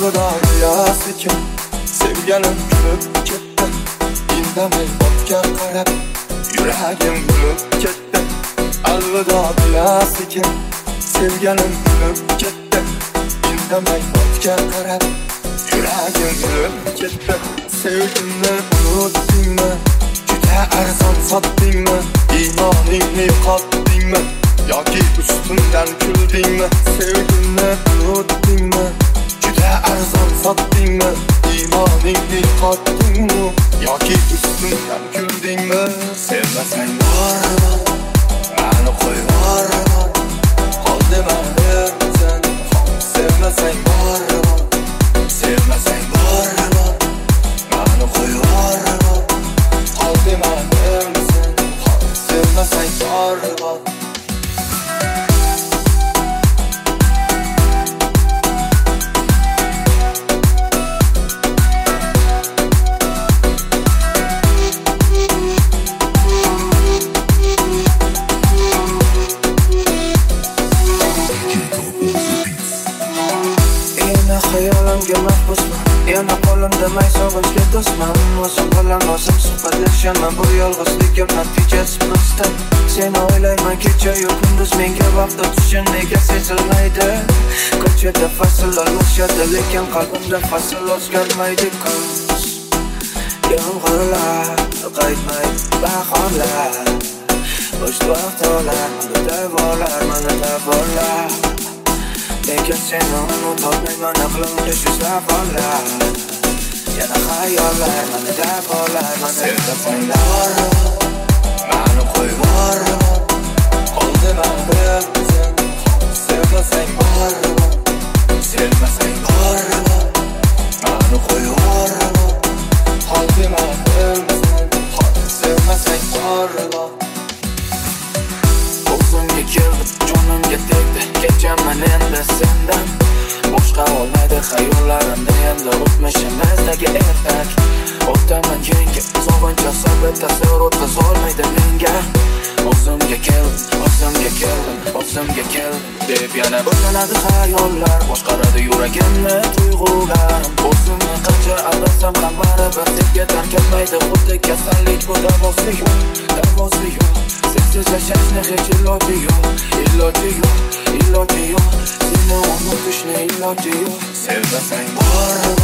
Alvida deya sekin sevganim kulib ketdi. Indamay ortga qarab yuragim kulib ketdi. Alvida deya sekin sevganim kulib ketdi. Indamay ortga qarab yuragim kulib ketdi. Sevgimni unutdingmi? Juda arzon sotdingmi? Iymoningni yo'qotdingmi? Yoki ustimdan kuldingmi? Sevgimni unutdingmi? Juda arzon sotdingmi? Iymoningni yo'qotdingmi? Yoki ustimdan kuldingmi? Sevmasang bormi? Mani qo'yvormi? Qol demani sen. Sevmasang bormi? Sevmasang bormi? Mani qo'yvormi? Qol demani sen. Sevmasang bormi? Hayolimga mahbusman, yana qo'limda may sog'inchga do'stman. O'zim bilan o'zim suhbatlashaman, bu yolg'izligim natijasi pistan. Seni o'ylayman kecha-yu kunduz, menga vaqt o'tishi nega sezilmaydi? Ko'chada fasl almashadi, lekin qalbimda fasl o'zgarmaydi. Kuz yomg'irlar qaytmaydi, bahorlar bo'sh vaqtlar, mana davorlar. Lekin seni unutolmayman, aqlimda shu savollar. Yana xayollar, mana davollar, mana sevmasang bormi? Mani qo'yvormi? Qol demani sen. Sevmasang bormi? Sevmasang bormi? Mani qo'yvormi? Qol demani sen. Sevmasang bormi? O'zimga keldim, jonimga tegdi, kechaman endi sendan. Boshqa olmaydi xayollarimda endi o'tmishimizdagi ertak. O'taman yengil, sog'inch asabi ta'sir o'tkazolmaydi menga. O'zimga keldim deb yana bo'lanadi xayollar. Boshqaradi yuragimni tuyg'ularim. O'zimni qancha aldasam ham baribir senga tark etmaydi. Xuddi kasallik bu, davosi yo'q. Sensiz yashashni hech iloji yo'q. Seni unutishni iloji yo'q. Sevmasang bormi?